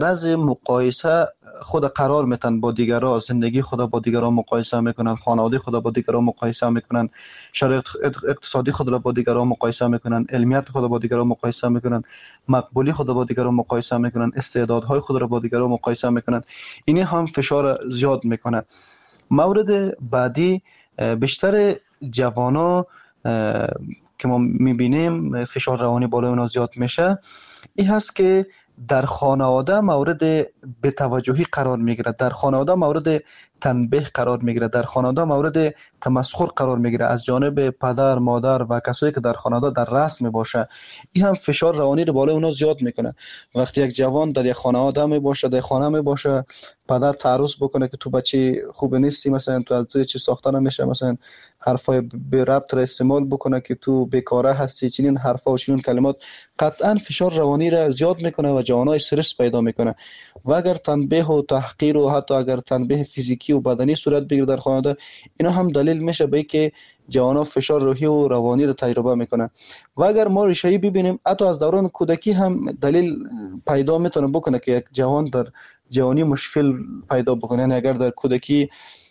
از مقایسه خود قرار میتن با دیگران، زندگی خود با دیگران مقایسه میکنن، خانواده خود با دیگران مقایسه میکنن، شرایط اقتصادی خود را با دیگران مقایسه میکنن، علمیت خود با دیگران مقایسه میکنن، مقبولی خود با دیگران مقایسه میکنن، استعدادهای خود را با دیگران مقایسه میکنن. این هم فشار زیاد میکنه. مورد بعدی، بیشتر جوانا که ما میبینیم فشار روانی بالای اونا زیاد میشه، این هست که در خانواده مورد بی‌توجهی قرار میگیره، در خانواده مورد تنبیه قرار میگیره، در خانواده مورد تمسخر قرار میگیره از جانب پدر، مادر و کسایی که در خانواده در رأس میباشه. این هم فشار روانی رو بالای اونا زیاد میکنه. وقتی یک جوان در یک خانواده میباشه، در خانه میباشه، پدر تعرض بکنه که تو بچه خوب نیستی، مثلا تو از تو چی ساخته نمیشه، مثلا حرفای به ربط را استعمال بکنه که تو بیکاره هستی، چنین حرفا و چنین کلمات، قطعا فشار روانی را زیاد میکنه و جوانای استرس پیدا میکنه. و اگر تنبیه و تحقیر و حتی اگر تنبیه فیزیکی و بدنی صورت بگیره در خانواده، اینا هم دلیل میشه به اینکه جوانا فشار روحی و روانی را تجربه میکنه. و اگر ما ریشه‌ای ببینیم، حتی از دوران کودکی هم دلیل پیدا میتونه بکنه که یک جوان در جوانی مشکل پیدا بکنه. یعنی اگر در کودکی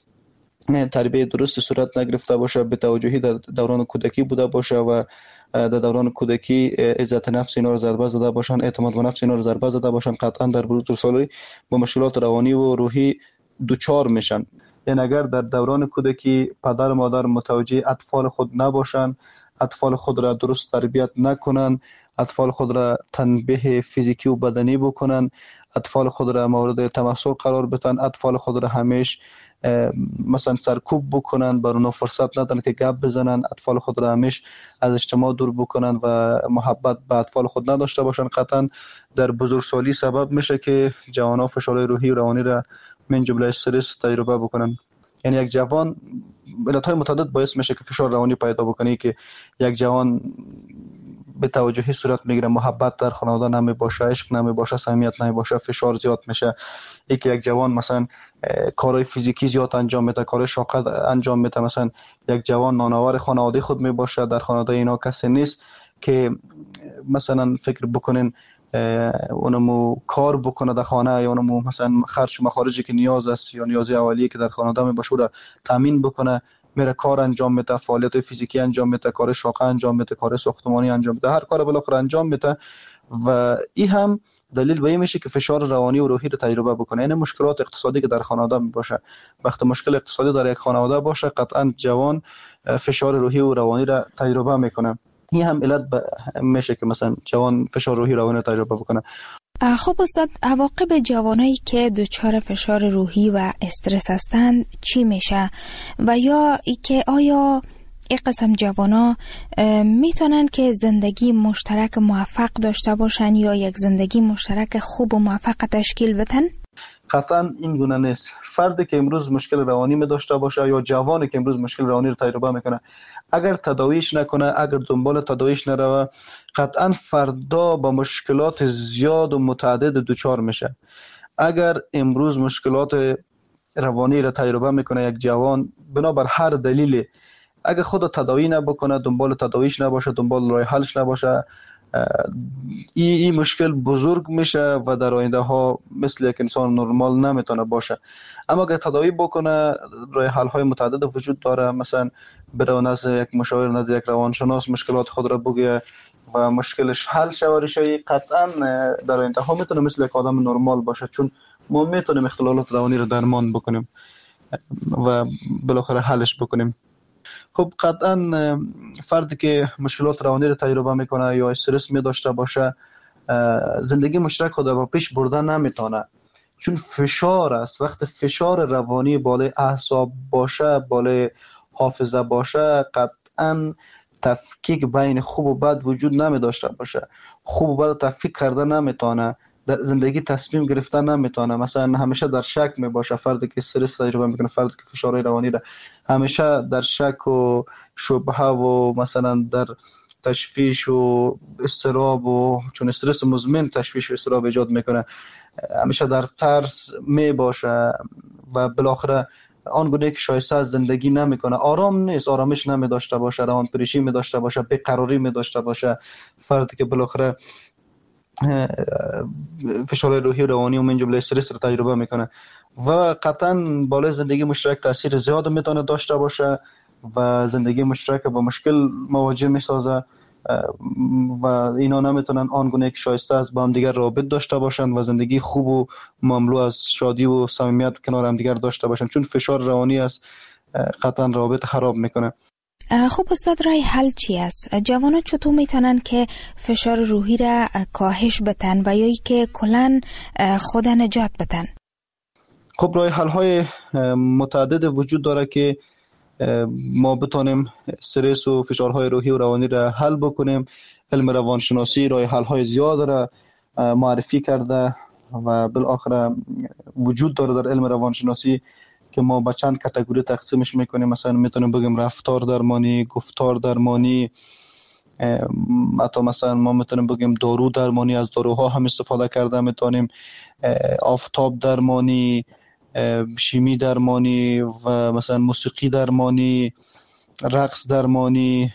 تربیت درست صورت نگرفته باشه، به توجهی در دوران کودکی بوده باشه و در دوران کودکی عزت نفس اینا رو ضربه زده باشن، اعتماد به نفس اینا رو ضربه زده باشن، قطعا در بزرگسالی با مشکلات روانی و روحی دوچار میشن. یعنی اگر در دوران کودکی پدر و مادر متوجه اطفال خود نباشن، اطفال خود را درست تربیت نکنن، اطفال خود را تنبیه فیزیکی و بدنی بکنن، اطفال خود را مورد تمسخر قرار بدن، اطفال خود را همیشه مثلا سرکوب بکنن، بر اونا فرصت ندن که گپ بزنن، اطفال خود را همیشه از اجتماع دور بکنن و محبت به اطفال خود نداشته باشن، قطعا در بزرگسالی سبب میشه که جوانان فشار روحی و روانی را من جمله استرس تجربه بکنن. یعنی یک جوان، علتهای متعدد باعث میشه که فشار روانی پیدا بکنه، که یک جوان به توجهی صورت میگیره، محبت در خانواده نمی باشه، عشق نمی باشه، صمیمیت نمی باشه، فشار زیاد میشه. یک جوان مثلا کارهای فیزیکی زیاد انجام میده، کارهای شاق انجام میده، مثلا یک جوان نانآور خانواده خود می باشه، در خانواده اینا کسی نیست که مثلا فکر بکنین اونمو کار بکنه در خانه، یا اونمو مثلا خرج و مخارجی که نیاز است یا نیازی اولیه که در خانواده می باشه را تامین بکنه، میره کار انجام میده، فعالیت فیزیکی انجام میده، کار شاقه انجام میده، کار ساختمانی انجام میده، هر کار بالاخره انجام میده. و این هم دلیل به این میشه که فشار روانی و روحی رو تجربه بکنه. یعنی مشکلات اقتصادی که در خانواده باشه، وقتی مشکل اقتصادی در یک خانواده باشه، قطعا جوان فشار روحی و روانی را تجربه میکنه. این هم علت میشه که مثلا جوان فشار روحی روانی را تجربه بکنه. خب استاد، عواقب جوانایی که دچار فشار روحی و استرس هستند چی میشه؟ و یا ای که آیا این قسم جوانا میتونن که زندگی مشترک موفق داشته باشن یا یک زندگی مشترک خوب و موفق تشکیل بدن؟ قطعا این گونه نیست. فردی که امروز مشکل روانی می داشته باشه یا جوانی که امروز مشکل روانی رو تجربه میکنه، اگر تداویش نکنه، اگر دنبال تداویش نروه، قطعا فردا با مشکلات زیاد و متعدد دوچار میشه. اگر امروز مشکلات روانی رو تجربه میکنه یک جوان، بنابر هر دلیلی، اگر خود تداوی نبکنه، دنبال تداویش نباشه، دنبال راه حلش نباشه، این مشکل بزرگ میشه و در آینده ها مثل یک انسان نرمال نمیتونه باشه. اما اگر تداوی بکنه، راه حل های متعدد وجود داره، مثلا بره نزد یک مشاور، نزد یک روانشناس، مشکلات خود را بگه و مشکلش حل شوه، قطعا در آینده ها میتونه مثل یک آدم نرمال باشه، چون ما میتونیم اختلالات روانی رو درمان بکنیم و بالاخره حلش بکنیم. خب قطعا فردی که مشکلات روانی رو تجربه میکنه یا استرس می داشته باشه، زندگی مشترک خود با پیش بردن نمیتونه، چون فشار است. وقت فشار روانی بالای اعصاب باشه، بالای حافظه باشه، قطعا تفکیک بین خوب و بد وجود نمی داشته باشه، خوب و بد تفکیک کرده نمیتونه، در زندگی تصمیم گرفتن نمیتونه. مثلا همیشه در شک می باشه. فردی که استرس تجربه میکنه، فردی که فشار روانی را همیشه در شک و شبهه و مثلا در تشویش و اضطراب، و چون استرس مزمن تشویش و اضطراب ایجاد میکنه، همیشه در ترس می باشه و بالاخره آنگونه که شایسته از زندگی نمیکنه، آرام نیست، آرامش نمی داشته باشه، روان پریشی می داشته باشه، بیقراری می داشته باشه. فردی که بالاخره فشار روحی و روانی و من جمله استرس رو تجربه میکنه و قطعا بالای زندگی مشترک تاثیر زیاد میتونه داشته باشه و زندگی مشترک با مشکل مواجه میسازه و اینا نمیتونن آنگونه که شایسته از با هم دیگر رابط داشته باشن و زندگی خوب و مملو از شادی و صمیمیت کنار هم دیگر داشته باشن، چون فشار روانی است قطعا رابط خراب میکنه. خب استاد، رای حل چی است؟ جوانان چطور میتونن که فشار روحی را کاهش بدن و یا ای که کلن خود نجات بدن؟ خب رای حل های متعدد وجود داره که ما بتونیم استرس و فشارهای روحی و روانی را حل بکنیم. علم روانشناسی رای حل های زیاد را معرفی کرده و بالاخره وجود داره در علم روانشناسی که ما به چند کاتگوری تقسیمش میکنیم. مثلا میتونیم بگیم رفتار درمانی، گفتار درمانی، حتی مثلا ما میتونیم بگیم دارو درمانی، از داروها هم استفاده کرده میتونیم، آفتاب درمانی، شیمی درمانی و مثلا موسیقی درمانی، رقص درمانی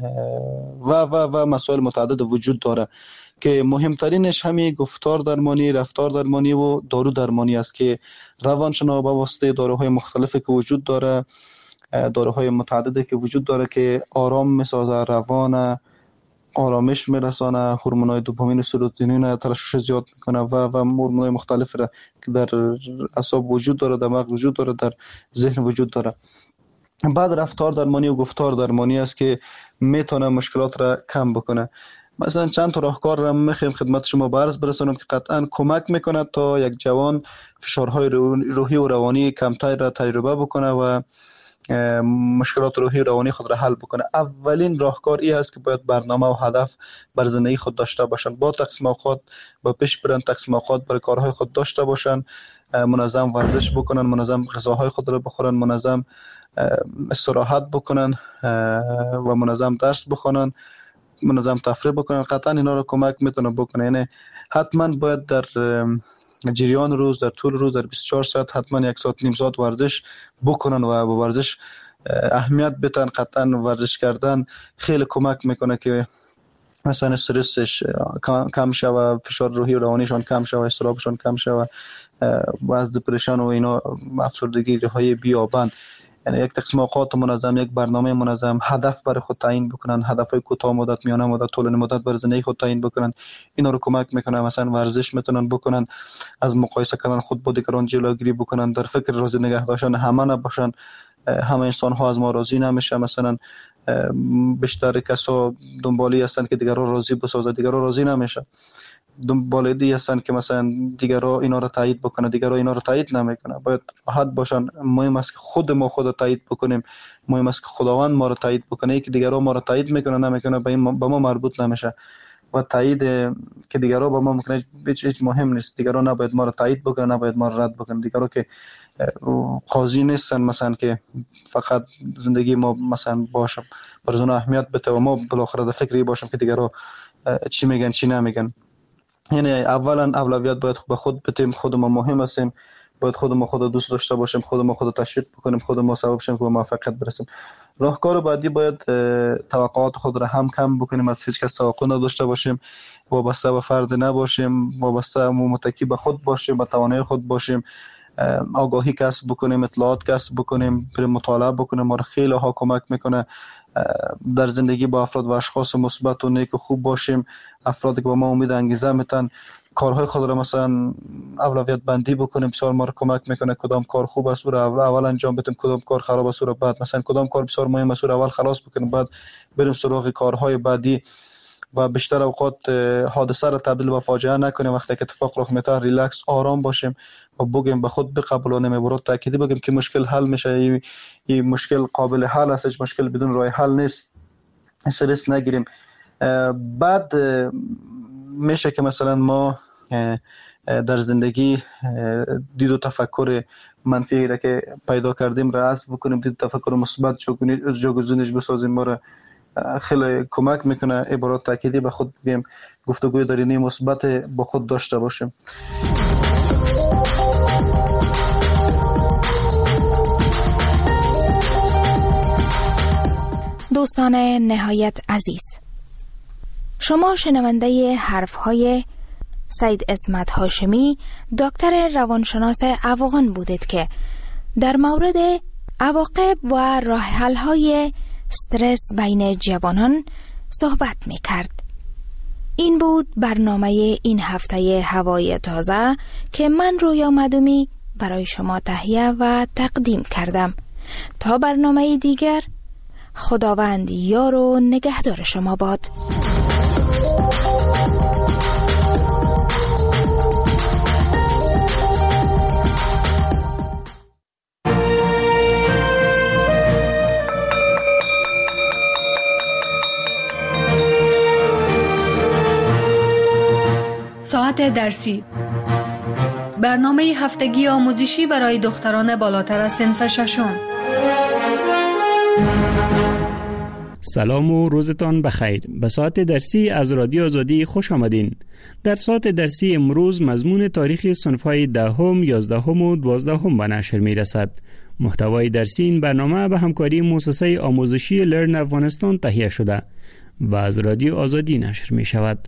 و مسائل متعدد وجود داره که مهمترینش همین گفتار درمانی، رفتار درمانی و دارو درمانی است که روانشناس با واسطه داروهای مختلفی که وجود داره، داروهای متعددی که وجود داره که آرام میسازه، روان آرامش میرسانه، هورمونای دوپامین و سروتونین ترشح زیاد میکنه و هورمونای مختلفی را که در اعصاب وجود داره، در مغز وجود داره، در ذهن وجود داره. بعد رفتار درمانی و گفتار درمانی است که میتونه مشکلات را کم بکنه. مثلا چند تا راهکار را میخوایم خدمت شما عرض برسونم که قطعا کمک میکنه تا یک جوان فشارهای روحی و روانی کمتر را تجربه بکنه و مشکلات روحی و روانی خود را حل بکنه. اولین راهکار این است که باید برنامه و هدف بر زندگی خود داشته باشند، با تقسیم اوقات با پیش برن، تقسیم اوقات برای کارهای خود داشته باشند، منظم ورزش بکنن، منظم غذاهای خود را بخورن، منظم استراحت بکنن و منظم درس بخونن، منظم تفریح بکنن. قطعا اینا رو کمک میتونه بکنه. یعنی حتما باید در جریان روز، در طول روز، در 24 ساعت حتما 1 ساعت نیم ساعت ورزش بکنن و با ورزش اهمیت بدن. قطعا ورزش کردن خیلی کمک میکنه که مثلا استرسش کم شوه، فشار روحی و روانیشان کم شوه، اضطرابشان کم شوه و از دپرشن و اینا افسردگی های بیابند. یعنی یک تقسیم اوقات منظم، یک برنامه منظم، هدف برای خود تعیین بکنن، هدفهای کوتاه مدت، میانه مدت، طولانی مدت برای زندگی خود تعیین بکنن. اینا رو کمک میکنه. مثلا ورزش میتونن بکنن، از مقایسه کردن خود با دیگران جلوگیری بکنن، در فکر راضی نگه داشتن همه نباشن. همه انسان ها از ما راضی نمیشه. مثلا بیشتر کسا دنبالی هستن که دیگران راضی بسازه، دیگران راضی نمیشه. دنبالی هستن که مثلا دیگران اینا رو تایید بکنه، دیگران اینا رو تایید نمیکنه. باید راحت باشن. مهم است که خود ما خود تایید بکنیم، مهم است که خداوند ما رو تایید بکنه. که دیگران ما رو تایید میکنه نمیکنه به ما مربوط نمیشه و تایید که دیگران با ما میکنه هیچ مهم نیست. دیگران نباید ما رو تایید بکنه، نباید ما رو رد بکنه. دیگران که قاضی نیستن مثلا که فقط زندگی ما مثلا باشه برای اون اهمیت بده و ما بالاخره در فکری باشیم که دیگران چی میگن چی نمیگن. یعنی اولا اولویت باید به خود بدیم. خود ما مهم هستیم، باید خود ما خود دوست داشته باشیم، خود ما خود تشویق بکنیم، خود ما سبب شیم که به موفقیت برسیم. راهکار بعدی باید توقعات خود را هم کم بکنیم، از هیچ کس توقع نداشته باشیم، وابسته به فرد نباشیم، وابسته متکی به خود باشیم، به توانایی خود باشیم، آگاهی کسب بکنیم، اطلاعات کسب بکنیم، بریم مطالعه بکنیم. ما خیلی ها کمک میکنه در زندگی با افراد و اشخاص مثبت و نیک و خوب باشیم. افرادی که به ما امید انگیزه میتن، کارهای خود را مثلا اولویت بندی بکنیم. بسیار ما رو کمک میکنه کدام کار خوب است و اول انجام بدیم، کدام کار خراب است و بعد مثلا کدام کار بسیار مهم است و اول خلاص بکنیم، بعد بریم سراغ کارهای بعدی. و بیشتر اوقات حادثه را تبدیل به فاجعه نکنیم. وقتی که اتفاق رخ میده ریلکس، آرام باشیم و بگیم به خود بقبولانیم، برای تأکیدی بگیم که مشکل حل میشه، این مشکل قابل حل است، مشکل بدون راه حل نیست، استرس نگیریم. بعد میشه که مثلا ما در زندگی دید و تفکر منفی را که پیدا کردیم را حذف بکنیم، دید و تفکر مثبت جاگزینش بسازیم. ما را خیلی کمک میکنه. عبارات تأکیدی به خود بگیم، گفتگوی درونی مثبت با خود داشته باشیم. دوستان نهایت عزیز، شما شنونده حرفهای سید عصمت هاشمی دکتر روانشناس افغان بودید که در مورد عواقب و راه حل‌های استرس بین جوانان صحبت می‌کرد. این بود برنامه این هفته هوای تازه که من رویا مدومی برای شما تهیه و تقدیم کردم. تا برنامه دیگر، خداوند یار و نگهدار شما باد. ساعت درسی، برنامه هفتگی آموزشی برای دختران بالاتر از صنف ششم. سلام و روزتان بخیر. به ساعت درسی از رادیو آزادی خوش آمدین. در ساعت درسی امروز مضمون تاریخ صنف‌های 10ام، 11ام و 12ام به نشر می‌رسد. محتوای درسی این برنامه به همکاری مؤسسه آموزشی لرن افغانستان تهیه شده و از رادیو آزادی نشر می‌شود.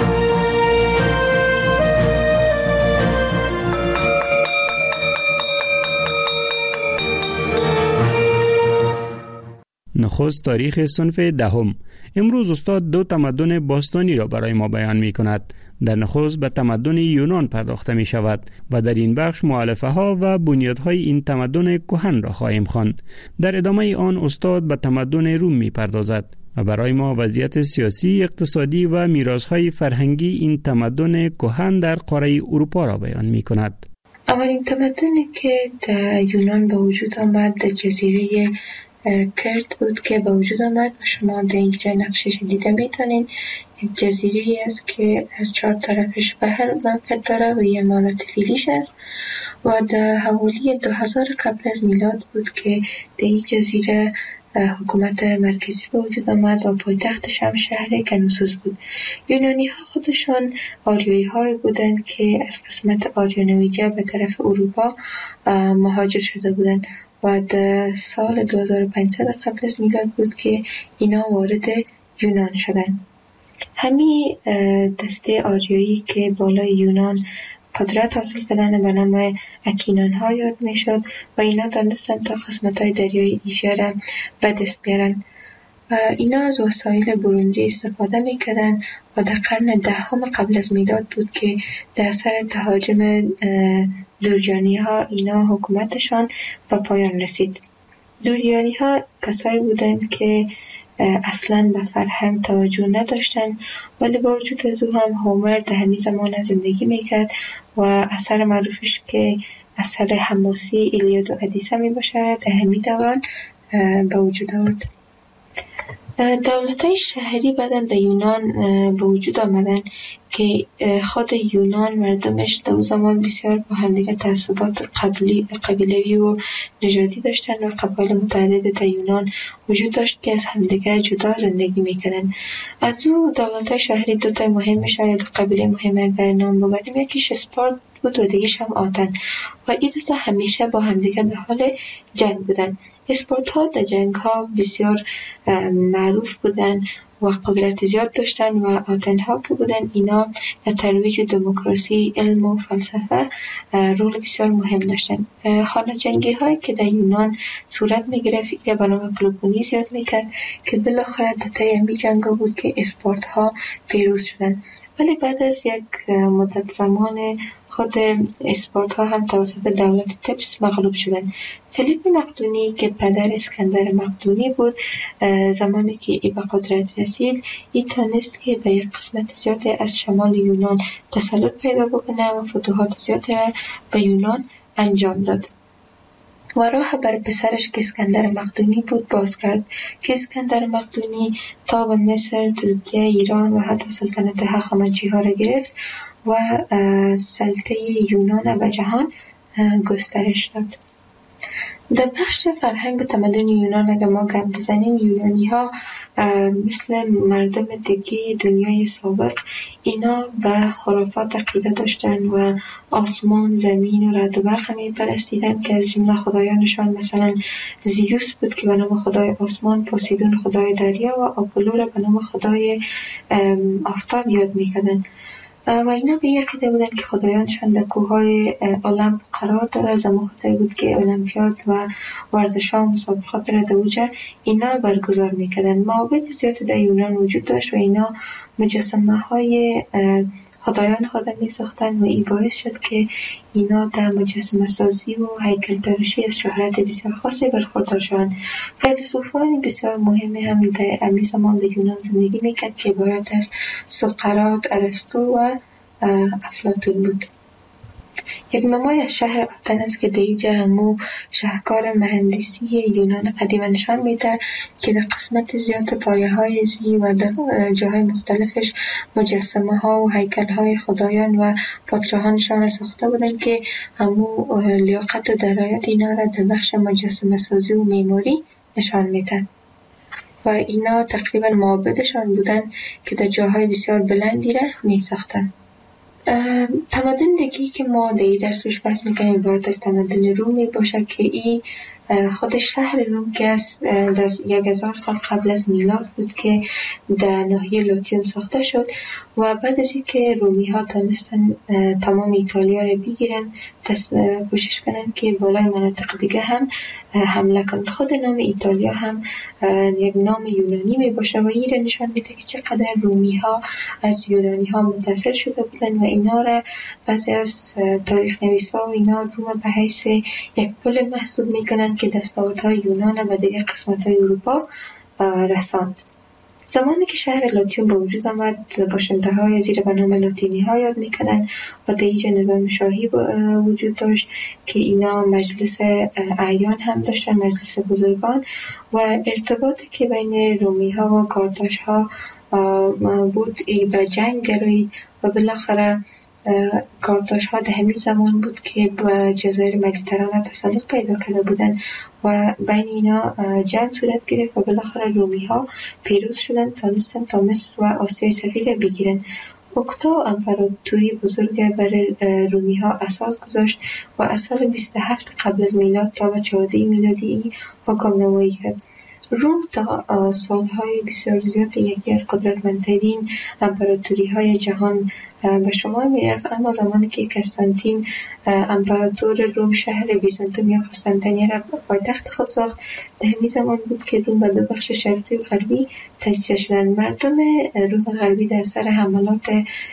نخست تاریخ صنف 10ام. امروز استاد دو تمدن باستانی را برای ما بیان می کند. در نخست به تمدن یونان پرداخته می شود و در این بخش مؤلفه ها و بنیادهای این تمدن کهن را خواهیم خواند. در ادامه آن استاد به تمدن روم می پردازد و برای ما وضعیت سیاسی، اقتصادی و میراث‌های فرهنگی این تمدن کهن در قاره اروپا را بیان می کند. اولین تمدنی که در یونان به وجود آمد در جزیره کرد بود که به وجود آمد و شما در اینجا نقشش دیده میتونین. یک جزیره است که در 4 طرفش بحر موقع داره و یه مالت فیلیش است و در حوالی 2000 قبل از میلاد بود که در این جزیره حکومت مرکزی به وجود آمد و پایتختش هم شهر کنوسوس بود. یونانی ها خودشان آریایی های بودند که از قسمت آریانویجه به طرف اروپا مهاجر شده بودند و در سال 2500 قبل از میلاد بود که اینا وارد یونان شدند. همین دسته آریایی که بالای یونان قدرت حاصل کردن به نام اکینان ها یاد می شد و اینا دانستن تا قسمت های دریای ایژه را به دست بیارن. اینا از وسایل برنزی استفاده می کردن و در قرن 10 قبل از میلاد بود که در اثر تهاجم دوریانی ها اینا حکومتشان به پایان رسید. دوریانی ها کسایی بودند که اصلا به فرهنگ توجه نداشتن، ولی با وجود از او هم هومر در همین زمان زندگی میکرد و اثر معروفش که اثر حماسی ایلیاد و ادیسه می باشه در همین دوران به وجود آورد. دولت‌های شهری بعداً در یونان به وجود آمدن که خود یونان مردمش در زمان بسیار با همدیگه تعصبات قبیلوی و نژادی داشتن و قبایل متعدد در یونان وجود داشت که از همدیگه جدا زندگی میکردن. از او دولت‌های شهری دو تا مهم شاید قبیله مهم اگر نام ببریم، یکیش اسپارت بود و دیگه‌ش هم آتن و این دو تا همیشه با همدیگه در حال جنگ بودن. اسپارت ها در جنگ ها بسیار معروف بودن و قدرت زیاد داشتن و آتن ها که بودن اینا در ترویج دموکراسی، علم و فلسفه رول بسیار مهم داشتن. خانه جنگی هایی که در یونان صورت می گرفت یا به نام پلوپونیس یاد می کرد که بالاخره در طی همین جنگ بود که اسپارت ها پیروز شدن. ولی بعد از یک مدت زمان خود اسپارت ها هم توسط دولت تبس مغلوب شدن. فیلیپ مقدونی که پدر اسکندر مقدونی بود، زمانی که ای به قدرت رسید ای تانست که به یک قسمت زیادی از شمال یونان تسلط پیدا بکنه و فتوحات زیادی را به یونان انجام داد و راه بر پسرش که اسکندر مقدونی بود باز کرد که اسکندر مقدونی تا به مصر، ترکیه، ایران و حتی سلطنت هخامنشی ها را گرفت و سلطه یونان به جهان گسترش داد. در بخش فرهنگ و تمدن یونان اگر ما گپ بزنیم، یونانی ها مثل مردم دیگه دنیای سابق اینا به خرافات عقیده داشتن و آسمان، زمین و رعد و برق می پرستیدن که از جمله خدایانشان مثلا زیوس بود که به نام خدای آسمان، پوسیدون خدای دریا و آپولو را به نام خدای آفتاب یاد می کردن. و اینا به یک عده بودن که خدایانشان در کوههای المپ قرار داره. از همون خاطر بود که المپیاد و ورزش ها و مسابقات را در اوجه اینا برگزار میکردن. معابد زیاد در یونان وجود داشت و اینا مجسمه های خدایان خود می ساختن و این باعث شد که اینا در مجسمه سازی و هیکل تراشی از شهرت بسیار خاصی برخوردار شدند. فیلسوفان بسیار مهمی هم در امی زمان در یونان زندگی میکرد که عبارت از سقراط، ارسطو و افلاطون بود. یک نمای از شهر آتن است که دیجا همو شهکار مهندسی یونان قدیم نشان میده که در قسمت زیاد پایه های زی و در جاهای مختلفش مجسمه ها و هیکل های خدایان و پادشاهانشان ساخته بودن که همو لیاقت و درایت اینا را در بخش مجسمه سازی و معماری نشان میدن. و اینا تقریبا معابدشان بودن که در جاهای بسیار بلندی را می ساختن. تمدن دیگی که ما در این درس روش بحث میکنیم عبارت از تمدن روم می باشه که این خود شهر روم که از 1000 سال قبل از میلاد بود که در ناحیه لاتیوم ساخته شد و بعد از اینکه رومی ها تونستن تمام ایتالیا رو بگیرن کوشش کنن که بالای مناطق دیگه هم حمله کنن. خود نام ایتالیا هم یک نام یونانی می باشه و این رو نشان میده که چقدر رومی ها از یونانی ها متاثر شده بودن و اینا را بعضی از تاریخ نویسا و اینا روم به حیث یک پل محسوب میکنن که دستاوردهای یونان و دیگر قسمت‌های اروپا رساند. زمانی که شهر لاتیوم به وجود آمد باشنده‌های زیر به نام لاتینی‌ها یاد می‌کردند و در اینجا نظام شاهی وجود داشت که اینا مجلس اعیان هم داشتن، مجلس بزرگان، و ارتباطی که بین رومی‌ها و کارتاژها بود به جنگ گرایید و بالاخره کارتاژها در همین زمان بود که به جزایر مدیترانه تسلط پیدا کرده بودند و بین اینا جنگ صورت گرفت و بالاخره رومی ها پیروز شدند، تونستن تا مصر و آسیای صغیر بگیرن. اوکتا امپراتوری بزرگ برای رومی ها اساس گذاشت و از سال 27 قبل از میلاد تا به 14 میلادی حکمرانی کرد. روم تا سالهای بسیار زیاد یکی از قدرتمندترین امپراتوری‌های جهان به شمار می‌رفت، اما زمانی که قسطنطین امپراتور روم شهر بیزانتوم یا قسطنطنیه را پایتخت خود ساخت، در همین زمان بود که روم به دو بخش شرقی و غربی تجزیه شدند. مردم روم غربی در اثر حملات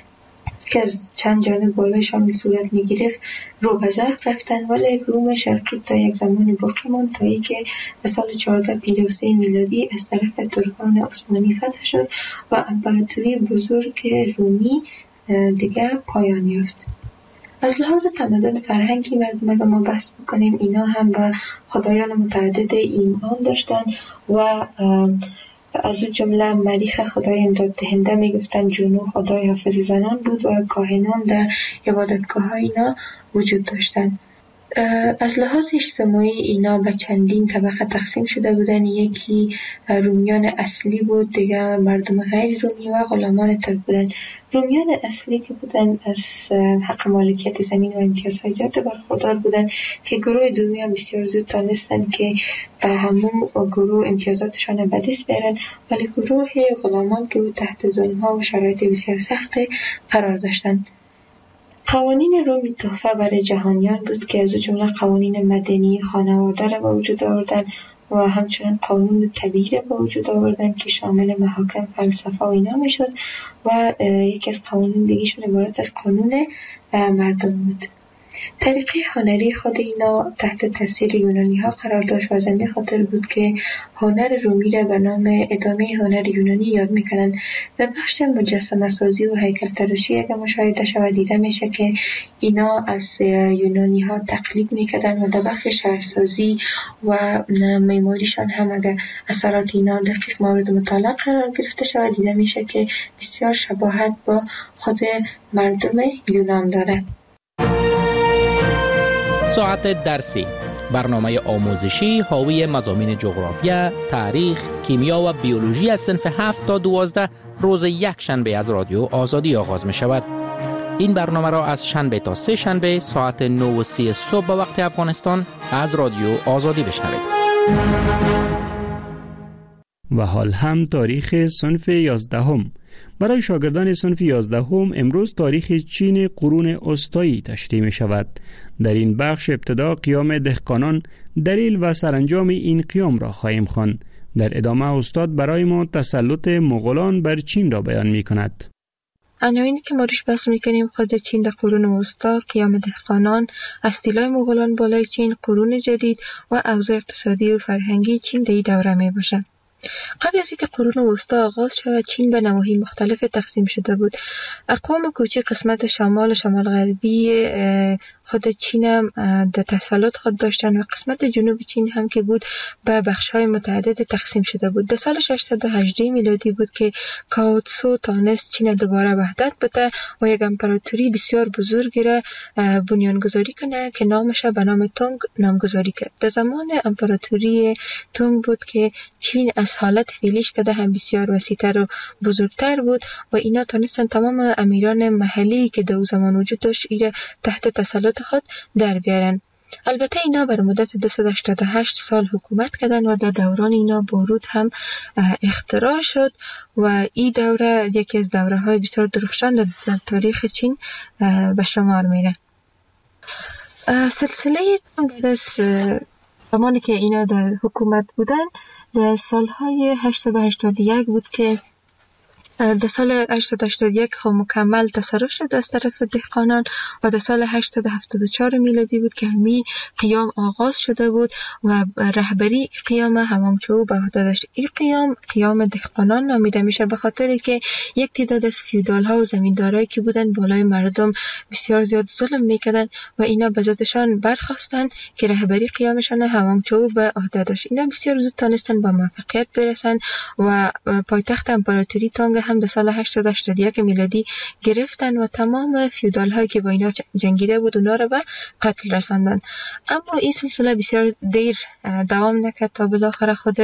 که از چند جانب بالایشان صورت می‌گرفت رو به ضعف رفتن، ولی روم شرقی تا یک زمانی باقی ماند تا اینکه در سال 1453 میلادی از طرف ترکان عثمانی فتح شد و امپراتوری بزرگ رومی دیگه پایان یافت. از لحاظ تمدن فرهنگی مردم اگر ما بحث بکنیم اینا هم به خدایان متعدد ایمان داشتن و از اون جمله مریخ خدای امداد دهنده میگفتن، جونو خدای حافظ زنان بود و کاهنان در عبادتگاه ها اینا وجود داشتن. از لحاظ اجتماعی اینا به چندین طبقه تقسیم شده بودن. یکی رومیان اصلی بود، دیگه مردم غیر رومی و غلامان ترک بودن. رومیان اصلی که بودن از حق مالکیت زمین و امتیازهای زیاد برخوردار بودن که گروه دومی هم بسیار زود تانستن که همون گروه امتیازاتشان به دست بیارن، ولی گروه غلامان که بود تحت ظلم‌ها و شرایط بسیار سخت قرار داشتن. قوانین روم تحفه برای جهانیان بود که از جمله قوانین مدنی خانواده را به وجود آوردن و همچنین قانون طبیعی را به وجود آوردن که شامل محاکم، فلسفه و اینا میشد و یکی از قوانین دیگه‌شون عبارت از قانون مردم بود. طریقه هنری خود اینا تحت تاثیر یونانی ها قرار داشت و از همین خاطر بود که هنر رومی را به نام ادامه هنر یونانی یاد میکنن. در بخش مجسمه سازی و هیکل تراشی اگر مشاهده شود دیده میشه که اینا از یونانی ها تقلید میکردن و در بخش شهرسازی و معماریشان هم اگر اثرات اینا دقیق مورد مطالعه قرار گرفته شود دیده میشه که بسیار شباهت با خود مردم یونان داره. ساعت درسی، برنامه آموزشی حاوی مضامین جغرافیا، تاریخ، کیمیا و بیولوژی از صنف 7 تا 12 روز یک شنبه از رادیو آزادی آغاز می شود. این برنامه را از شنبه تا سه شنبه ساعت 9:30 صبح به وقت افغانستان از رادیو آزادی بشنوید. و حال هم تاریخ صنف 11 برای شاگردان صنف 11 امروز تاریخ چین قرون وسطایی تشریح می شود. در این بخش ابتدا قیام دهقانان، دلیل و سرانجام این قیام را خواهیم خواند. در ادامه استاد برای ما تسلط مغولان بر چین را بیان می کند. عناوینی که ما روش بحث میکنیم خود چین در قرون وسطا، قیام دهقانان، استیلای مغولان بالای چین، قرون جدید و اوضاع اقتصادی و فرهنگی چین در این دوره می باشه. قبل از اینکه قرون وسطا آغاز شود، چین به نواحی مختلف تقسیم شده بود. اقوام کوچک قسمت شمال و شمال غربی خود چین هم در تسلط خود داشتن و قسمت جنوب چین هم که بود به بخش‌های متعدد تقسیم شده بود. در سال 618 میلادی بود که کاو تسو تانست چین دوباره وحدت بده و یک امپراتوری بسیار بزرگی را بنیانگذاری کنه که نامش به نام تونگ نامگذاری کرد. در زمان امپراتوری تونگ بود که چین از حالت فعلیش که هم بسیار وسیع‌تر و بزرگتر بود و اینا تانستن تمام امیران محلی که در زمان وجود داشت ایره تحت تسلط خود در بیارن. البته اینا بر مدت 288 سال حکومت کردن و در دوران اینا باروت هم اختراع شد و این دوره یکی از دوره‌های بسیار درخشان در تاریخ چین به شمار میره. سلسله بعد از زمانی که اینا در حکومت بودن در سالهای 881 بود که در سال 881 خب مکمل تصرف شد از طرف دهقانان و در سال 874 میلادی بود که همی قیام آغاز شده بود و رهبری قیام هوانگچو به عهده داشت. این قیام دهقانان نامیده میشه به خاطر که یک تعداد از فیودال ها و زمیندارایی که بودن بالای مردم بسیار زیاد ظلم میکردن و اینا به ذاتشان برخواستن که رهبری قیامشان هوانگچو به عهده داشت. اینا بسیار زود تونستن با موفقیت برسن و پایتخت امپراتوری تونگ هم در سال 881 میلادی گرفتن و تمام فیودال هایی که با اینا جنگیده بود اونا رو به قتل رساندن. اما این سلسله بسیار دیر دوام نکرد تا بالاخره خود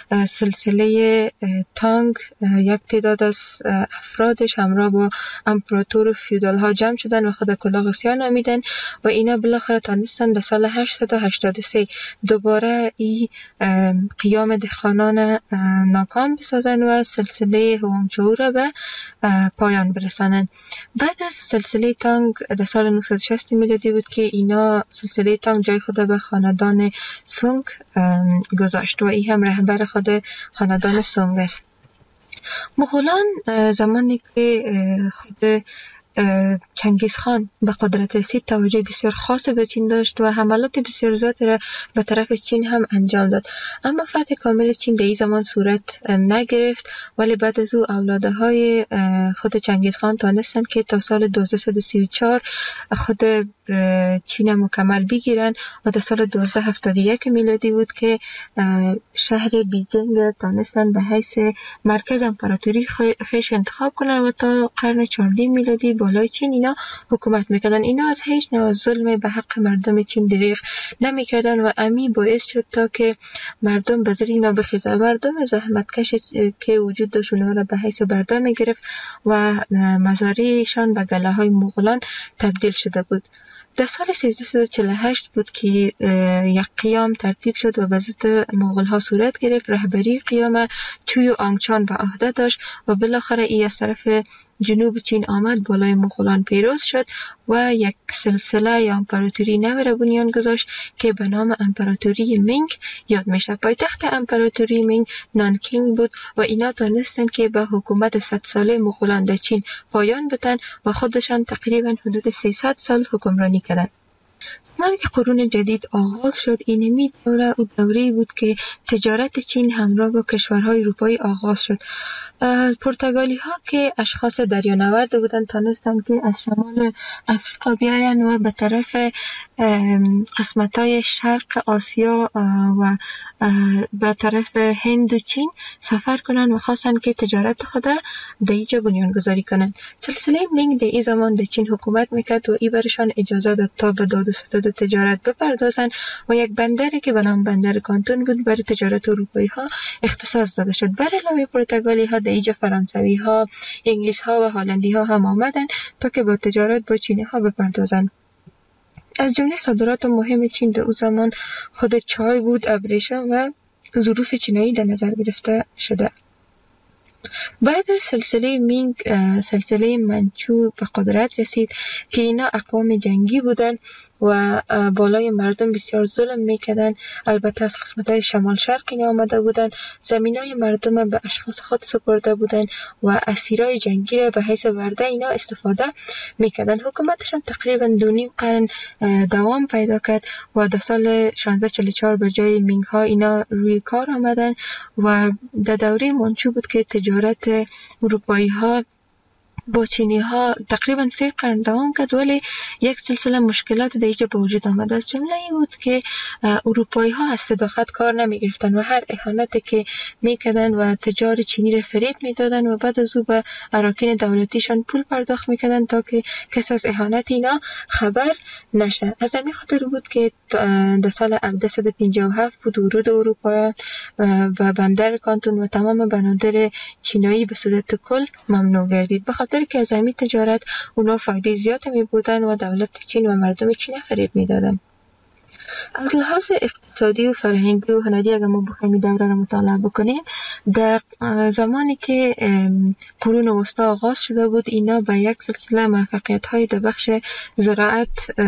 سلسله تانگ یک تعداد از افرادش همراه با امپراتور و فیودال ها جمع شدن و خود کلاغسیا نامیدن و اینا بالاخره تانستن در سال 883 دوباره این قیام دهقانان ناکام بسازن و سلسله هوانگچو را به پایان برسانند. بعد از سلسله تانگ در سال 960 میلادی بود که اینا سلسله تانگ جای خود به خاندان سونگ گذاشت و این هم رهبر خود خاندان سونگ است. مغولان زمانی که خود چنگیز خان به قدرت رسید توجه بسیار خاص به چین داشت و حملات بسیار زیادی را به طرف چین هم انجام داد. اما فتح کامل چین در این زمان صورت نگرفت، ولی بعد از او اولادهای خود چنگیز خان تانستند که تا سال 1234 خود چین مکمل بگیرن و در سال 1271 میلادی بود که شهر بیجینگ تانستند به حیث مرکز امپراتوری خیش انتخاب کنن و تا قرن 14 میلادی بالای چین اینا حکومت میکردن. اینا از هیچ نوع ظلم به حق مردم چین دریغ نمیکردن و امی باعث شد تا که مردم به زیر اینا بخیزن. مردم زحمتکش که وجود داشت اونها را به حیث بردار میگرفت و مزارعشان به گله های مغولان تبدیل شده بود. در سال 1348 بود که یک قیام ترتیب شد و به ضد مغول ها صورت گرفت. رهبری قیام چوی و آنگچان به عهده داشت و بالاخره ای از طرف جنوب چین آمد، بالای مغولان پیروز شد و یک سلسله یا امپراتوری نو را بنیان گذاشت که به نام امپراتوری مینگ یاد میشه. پایتخت امپراتوری مینگ نانکینگ بود و اینا تانستند که به حکومت 100 ساله مغولان در چین پایان بدن و خودشان تقریبا حدود 300 سال حکمرانی کردند. زمانی که قرون جدید آغاز شد، اینمی دوره او دوره‌ای بود که تجارت چین همراه با کشورهای اروپایی آغاز شد. پرتغالی ها که اشخاص دریانورد بودند تانستند که از شمال افریقا بیاین و به طرف قسمت‌های شرق آسیا و به طرف هند و چین سفر کنند و خواستند که تجارت خود در اینجا بنیانگذاری کنند. سلسله مینگ در این زمان در چین حکومت میکرد و این برشان اجازه داد تا به داد و ستد تجارت بپردازند و یک بندری که به نام بندر کانتون بود برای تجارت اروپایی ها اختصاص داده شد. بر علاوه پرتغالی ها در اینجا فرانسوی ها، انگلیس ها و هلندی ها هم آمدند تا که با تجارت با چینی ها بپردازند. از جمله صادرات مهم چین در او زمان خود چای بود، ابریشم و ظروف چینایی در نظر گرفته شده. بعد از سلسله مینگ سلسله منچو به قدرت رسید که اینا اقوام جنگی بودن و بالای مردم بسیار ظلم میکردن. البته از قسمت‌های شمال شرق اینا آمده بودن، زمینای مردم به اشخاص خود سپرده بودن و اسیرای جنگی را به حیث ورده اینا استفاده میکردن. حکومتشان تقریبا 2.5 قرن دوام پیدا کرد و در سال 1644 به جای مینگ ها اینا روی کار آمدن و در دوره منچو بود که تجارت اروپایی ها با چینی ها تقریبا 3 قرن دوام کرد، ولی یک سلسله مشکلات در اینجا به وجود آمد. از جمله این بود که اروپایی ها از صداقت کار نمی گرفتن و هر اهانتی که میکردن و تجار چینی را فریب میدادن و بعد از او به اراکین دولتیشان پول پرداخت میکردن تا که کس از اهانت اینا خبر نشه. از همین خاطر بود که در سال 1757 بود ورود اروپایان و بندر کانتون و تمام بنادر چینایی به صورت کل ممنوع گردید، به خاطر که از همین تجارت اونا فایده زیاد می بردن و دولت چین و مردم چین فریب می دادن. از لحاظ اقتصادی و فرهنگی و هنری اگر ما بخوایم دوره را مطالعه بکنیم، در زمانی که قرون وسطا آغاز شده بود اینا به یک سلسله موفقیت های در بخش زراعت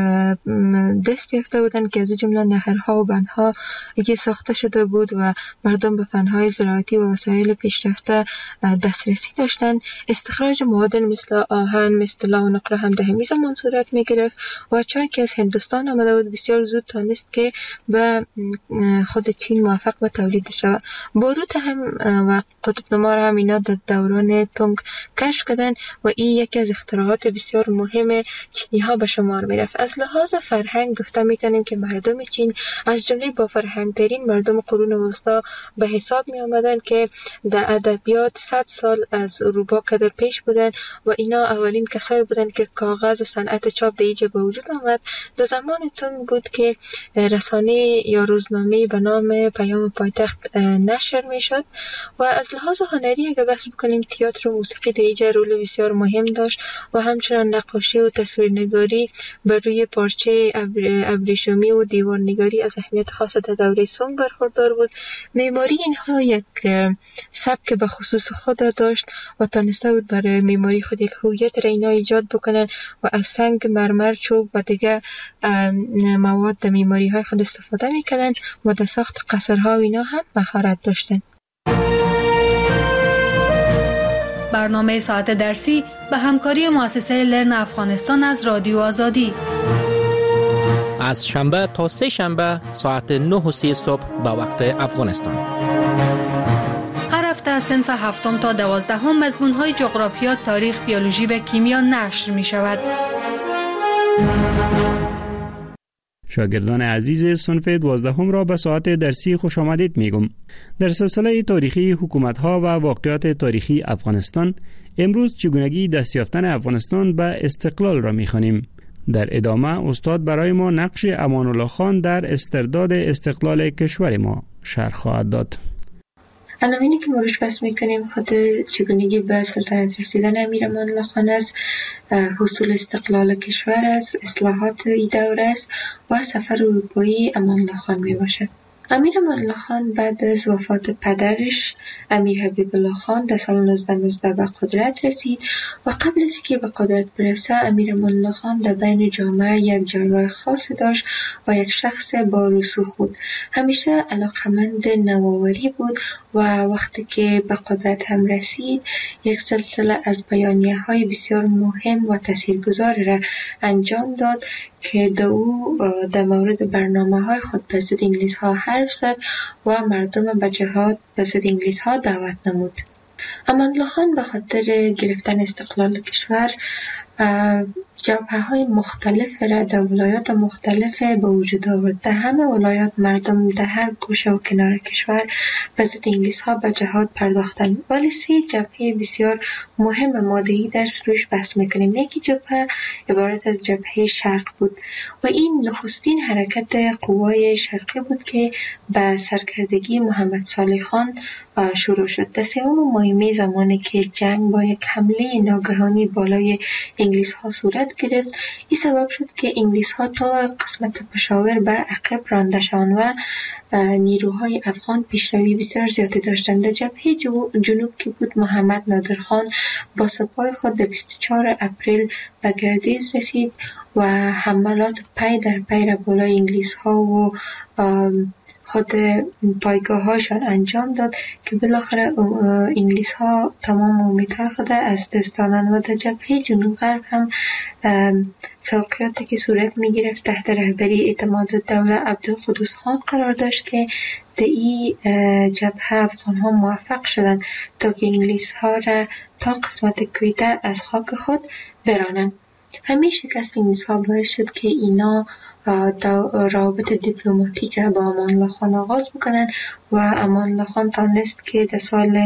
دست یافته بودند که از جمله نهرها و بندها که ساخته شده بود و مردم به فنهای زراعتی و وسایل پیشرفته دسترسی داشتند. استخراج معادن مثل آهن، مثل لا و نقره هم در همین زمان صورت می گرفت و چون که از هندوستان آمده بود بسیار زود تانست که به خود چین موفق به تولید شود. باروت هم و قطب‌نما هم اینا در دوران تونگ کشف کردن و این یکی از اختراعات بسیار مهم چینی ها به شمار می رفت. از لحاظ فرهنگ گفته می کنیم که مردم چین از جمله با فرهنگ‌ترین مردم قرون وسطا به حساب می آمدن که در ادبیات 100 سال از اروپا قدر پیش بودن و اینا اولین کسایی بودن که کاغذ و صنعت چاپ در اینجا به وجود آمد. در زمان تونگ بود که رسانه یا روزنامه به نام پیام پایتخت نشر می شد. و از لحاظ هنری اگر بحث بکنیم تئاتر و موسیقی در اینجا رول بسیار مهم داشت و همچنان نقاشی و تصویرنگاری بر روی پارچه ابریشمی و دیوارنگاری از اهمیت خاص در دوره سونگ برخوردار بود. معماری اینها یک سبک به خصوص خود داشت و تانسته بود برای معماری خود یک هویت را اینا ایجاد بکنن و از سنگ، مرمر، چوب و دیگر مواد در معماری های خود استفاده میکردن و در ساخت قصرها و اینا هم مهارت داشتن. برنامه ساعت درسی به همکاری مؤسسه لرن افغانستان از رادیو آزادی از شنبه تا 3 شنبه ساعت 9:30 صبح به وقت افغانستان. هر هفته از صنف 7 تا 12 مضمون‌های جغرافیا، تاریخ، بیولوژی و کیمیا نشر می شود. شاگردان عزیز صنف 12 را به ساعت درسی خوش آمدید میگم. در سلسله تاریخی حکومت‌ها و واقعات تاریخی افغانستان امروز چگونگی دست یافتن افغانستان به استقلال را می‌خوانیم. در ادامه استاد برای ما نقش امان الله خان در استرداد استقلال کشور ما شرح خواهد داد. عناوینی که ما روش بحث میکنیم خود چگونگی به سلطنت رسیدن امیر امان الله خان است، حصول استقلال کشور است، اصلاحات این دوره است و سفر اروپایی امان الله خان می باشد. امیر امان الله خان بعد از وفات پدرش امیر حبیب الله خان در سال 1919 به قدرت رسید و قبل از اینکه به قدرت برسه امیر امان الله خان در بین جامعه یک جایگاه خاصی داشت و یک شخص با رسوخ بود. همیشه علاقمند نوآوری بود و وقتی که به قدرت هم رسید یک سلسله از بیانیه‌های بسیار مهم و تاثیرگذار را انجام داد که در مورد برنامه‌های خود به ضد انگلیس‌ها حرف زد و مردم به جهاد به ضد انگلیس‌ها دعوت نمود. امان الله خان به خاطر گرفتن استقلال کشور جبهه‌های مختلف را در ولایات مختلف به وجود آورد. در همه ولایات مردم در هر گوشه و کنار کشور به ضد انگلیس‌ها به جهاد پرداختند، ولی 3 جبهه بسیار مهم ماده‌ای در روش بحث می‌کنیم. یکی جبهه عبارت از جبهه شرق بود و این نخستین حرکت قوای شرقی بود که به سرکردگی محمد صالح خان شروع شد. در 3 ماه می زمانی که جنگ با یک حمله ناگهانی بالای انگلیس‌ها صورت صورت گرفت. این سبب شد که انگلیس ها تا قسمت پشاور به عقب رانده شوند و نیروهای افغان پیشروی بسیار زیادی داشتند. در جبهه جنوب که بود، محمد نادر خان با سپاه خود در 24 اپریل به گردیز رسید و حملات پی در پی را بالای انگلیس ها و خود پایگاه هاشان انجام داد که بالاخره انگلیس ها تمام امیدهای خود از دست دادند و در جبهه جنوب غرب هم سوقیاتی که صورت می گرفت تحت رهبری اعتمادالدوله عبدالقدوس خان قرار داشت که در این جبهه افغان ها موفق شدند تا که انگلیس ها را تا قسمت کویته از خاک خود برانند. همین شکست انگلیس ها باعث شد که اینا روابط دیپلماتیک با امان الله خان آغاز بکنن و امان الله خان تانست که در سال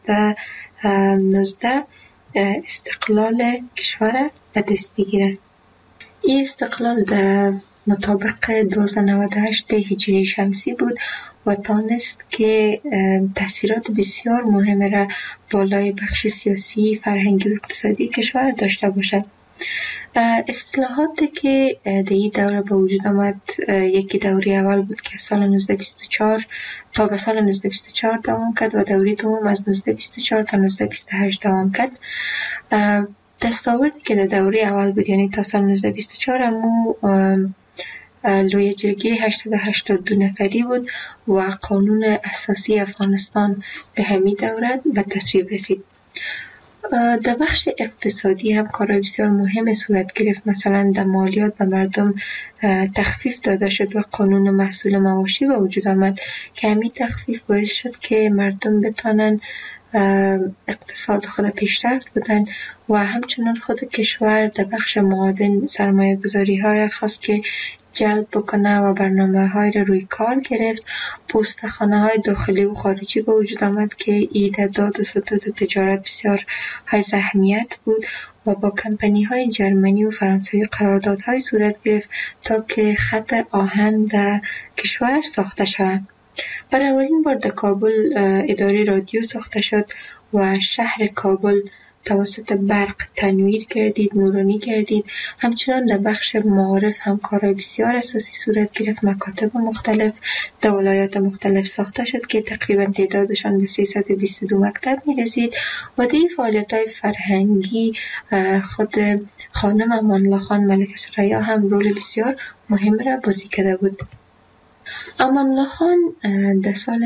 1919 استقلال کشور به دست بگیرد. این استقلال در مطابق 1298 هجری شمسی بود و تانست که تأثیرات بسیار مهم را بالای بخش سیاسی، فرهنگی و اقتصادی کشور داشته باشد. اصلاحاتی که در این دوره به وجود آمد، یکی دوره اول بود که سال 1924 تا به سال 1924 دوام کرد و دوره دوم از 1924 تا 1928 دوام کرد. دستاوردی که در دوره اول بود، یعنی تا سال 1924، امو لوی جرگه 882 نفری بود و قانون اساسی افغانستان در همین دوره به تصویب رسید. در بخش اقتصادی هم کارهای بسیار مهم صورت گرفت. مثلا در مالیات به مردم تخفیف داده شد و قانون محصول مواشی به وجود آمد که همین تخفیف باعث شد که مردم بتانن اقتصاد خود پیشرفت بدن و همچنان خود کشور در بخش معادن سرمایه گذاری ها را خواست که جلب بکنه و برنامه های را روی کار گرفت. پستخانه های داخلی و خارجی به وجود آمد که ایده داد و ستود تجارت بسیار های اهمیت بود و با کمپانی های جرمنی و فرانسوی قراردادهای صورت گرفت تا که خط آهن در کشور ساخته شود. برای اولین بار در کابل اداره رادیو ساخته شد و شهر کابل توسط برق تنویر گردید، نورانی گردید. همچنان در بخش معارف هم کارهای بسیار اساسی صورت گرفت. مکاتب مختلف در ولایات مختلف ساخته شد که تقریبا تعدادشان به 322 مکتب می رسید و در فعالیت‌های فرهنگی خود خانم امان الله خان ملکه ثریا هم رول بسیار مهم را بازی کرده بود. امان الله خان در سال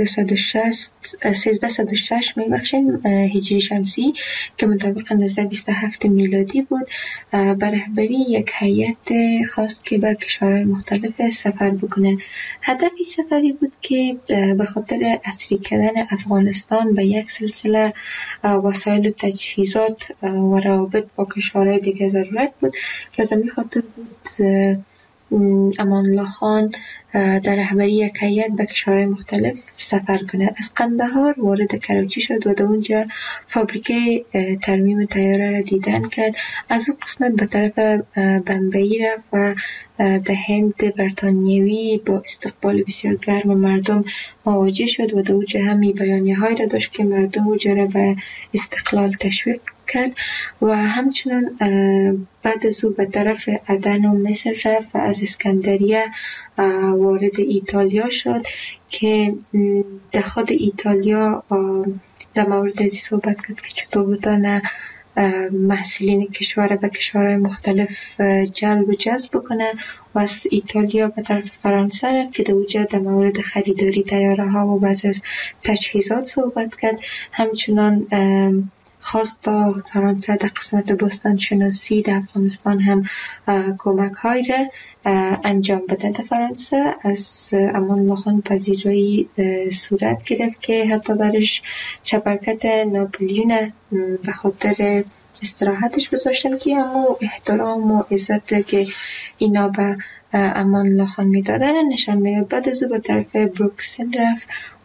1306 هجری شمسی که مطابق 1927 میلادی بود، بر رهبری یک هیئت خواست که به کشورهای مختلف سفر بکنه. هدف این سفری بود که به خاطر عصری کردن افغانستان به یک سلسله وسایل و تجهیزات و روابط با کشورهای دیگه ضرورت بود که از همین خاطر بود امان الله خان در رهبری یک هیئت به کشورهای مختلف سفر کنه. از قندهار وارد کراچی شد و در اونجا فابریکه ترمیم طیاره را دیدن کرد. از اون قسمت به طرف بمبئی رفت و در هند بریتانیوی با استقبال بسیار گرم مردم مواجه شد و در اونجا همی بیانیه های را داشت که مردم اونجا را به استقلال تشویق کرد و همچنان بعد از او به طرف عدن و مصر رفت و از اسکندریه وارد ایتالیا شد که در خود ایتالیا در مورد ازی صحبت کرد که چطور بتانه محصولین کشور به کشورهای مختلف جلب و جذب کنه و از ایتالیا به طرف فرانسه رفت که در اونجا در مورد خریداری طیاره ها و بعض از تجهیزات صحبت کرد. همچنان خواست تا فرانسه در قسمت باستان شناسی در افغانستان هم کمک های را انجام بده. در فرانسه از امان الله خان پذیرایی صورت گرفت که حتی برش چپرکت ناپلیون به خاطر استراحتش گذاشتن که اما احترام و عزت که اینا به امان الله خان میدادن نشان میداد. بعد از او به طرف بروکسل رفت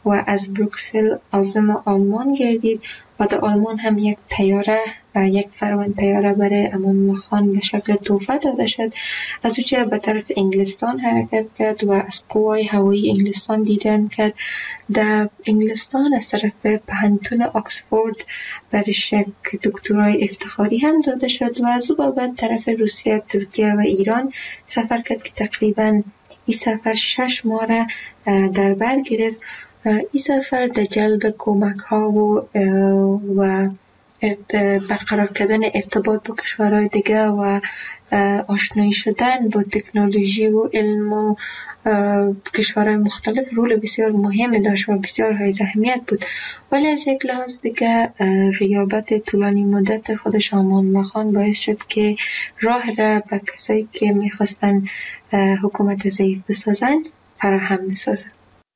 و از بروکسل عازم آلمان گردید و در آلمان هم یک طیاره و یک فرمان طیاره برای امان الله خان به شکل تحفه داده شد. از اونجا به طرف انگلستان حرکت کرد و از قوای هوایی انگلستان دیدن کرد. در انگلستان از طرف پانتون آکسفورد برش دکترای افتخاری هم داده شد و از او بعد طرف روسیه، ترکیه و ایران سفر کرد که تقریبا این سفر 6 ماه را در بر گرفت. این سفر در جلب کمک ها و برقرار کردن ارتباط با کشورهای دیگه و آشنایی شدن با تکنولوژی و علم و کشورهای مختلف رول بسیار مهمی داشت و بسیار های اهمیت بود. ولی از یک لحاظ دیگه غیابت طولانی مدت خودش امان الله خان باعث شد که راه را به کسایی که میخواستن حکومت ضعیف بسازن فراهم بسازن.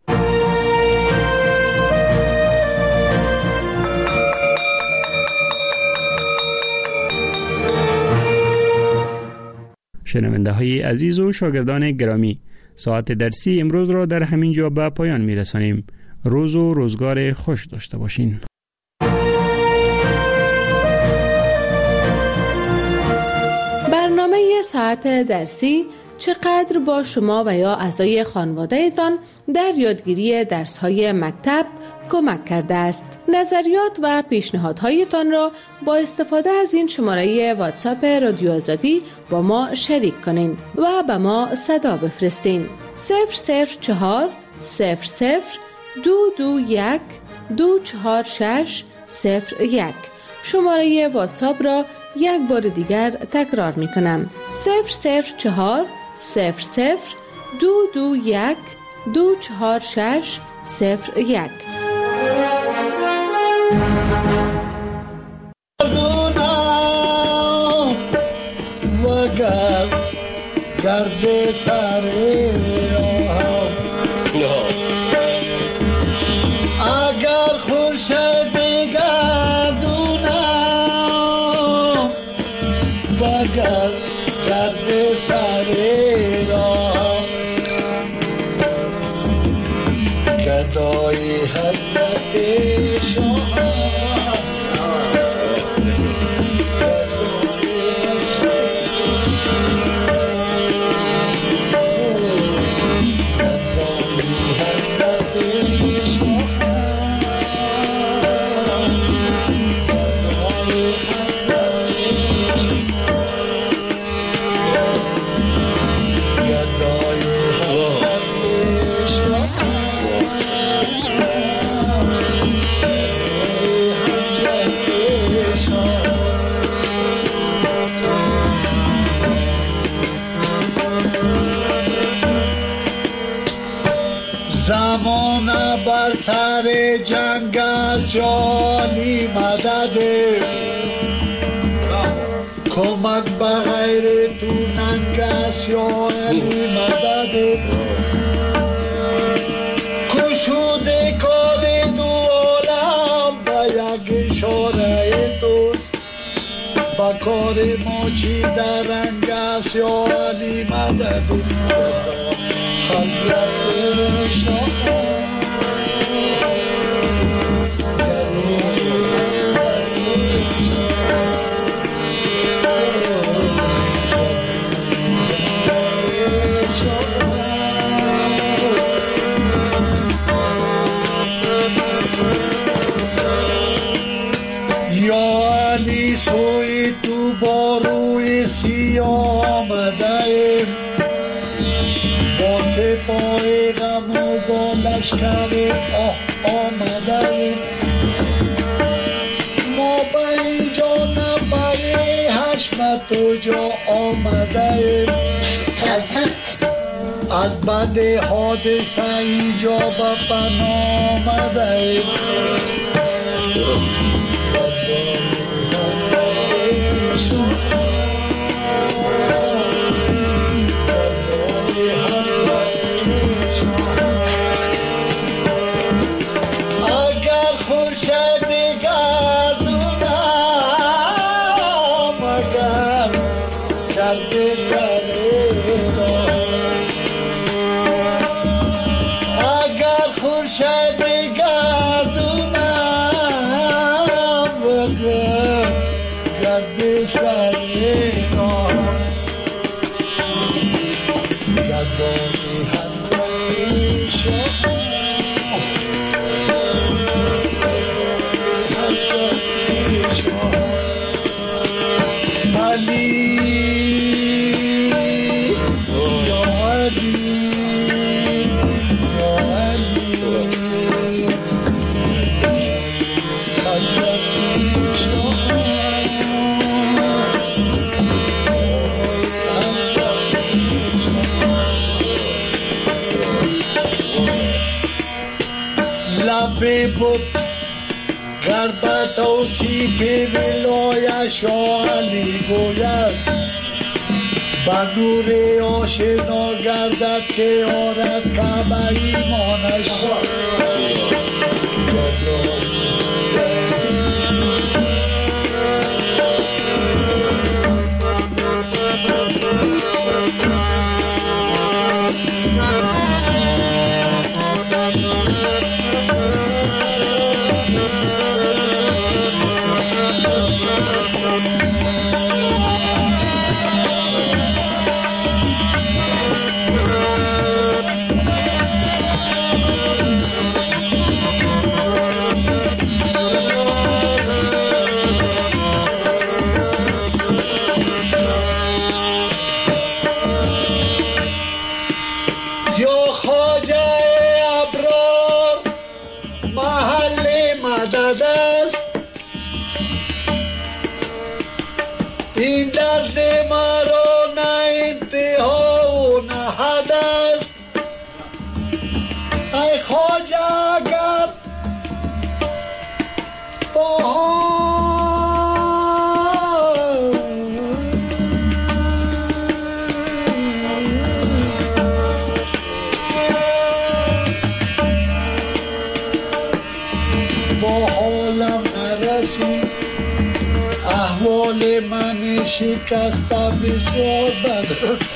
شنونده های عزیز و شاگردان گرامی، ساعت درسی امروز را در همین جا به پایان می رسانیم. روز و روزگار خوش داشته باشین. برنامه ساعت درسی چقدر با شما و یا اعضای خانواده‌تان در یادگیری درس‌های مکتب کمک کرده است؟ نظریات و پیشنهادهایتان را با استفاده از این شماره واتساپ رادیو آزادی با ما شریک کنین و به ما صدا بفرستین. 004 00 221 246 01. شماره واتساپ را یک بار دیگر تکرار می کنم. 004 00 221 246 01. گرد سر اگر خورشید گردونم وگر گرد سر را گدای حضرت شاه زمانه بر سر جنگ است یالی مدد کمک بغیر تو ننگ است یالی مدد کشوده کار دو عالم با یک اشاره دوست با کار ما چی در رنگ است یالی مدد حضرت شاه یا علی سوی تو با روی سیاه آمده با سپاه غم و با لشکر آمده ما به اینجا نبری حشمت و جا آمده از بد حادثه اینجا به پناه آمده اگر خورشید بود گر به توصیف ولایش علی گوید بر نور آشنا گردد که آرد کعبه ایمانش این درد مرا نه انتها و نه حد است ای خواجه اگر با حالم نرسی احوال من شکسته بسیار بد است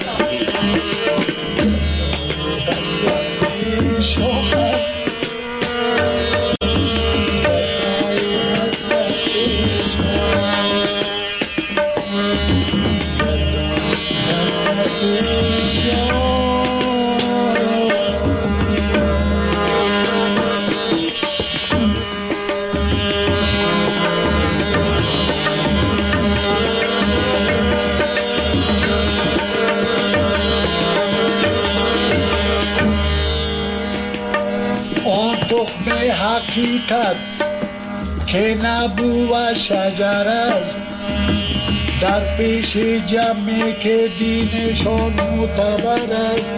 حقیقت که نبوت شجر است در پیش جمعی که دینشان معتبر است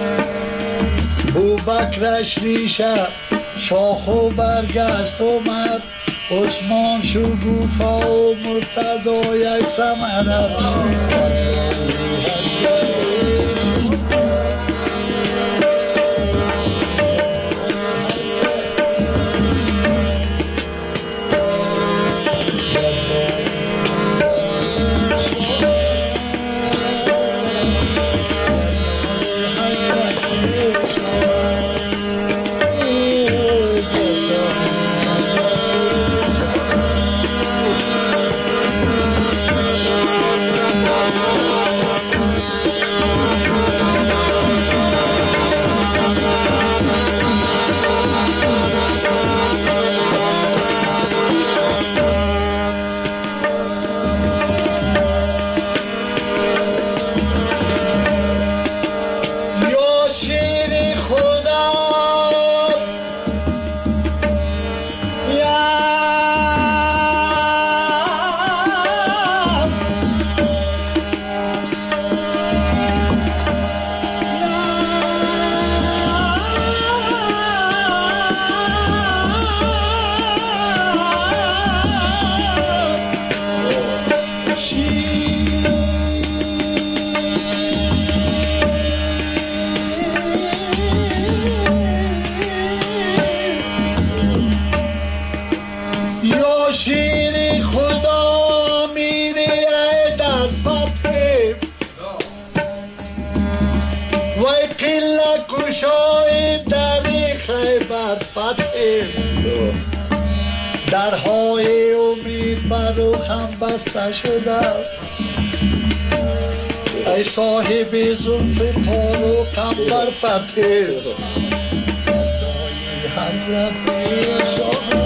بوبکرش ریشه شاخ و برگ است و مرد عثمان شگوفا و مرتضایش ثمر است درهای امید بر روخم بسته شده ای صاحب زلف تار و قمبر فتح حضرت شاه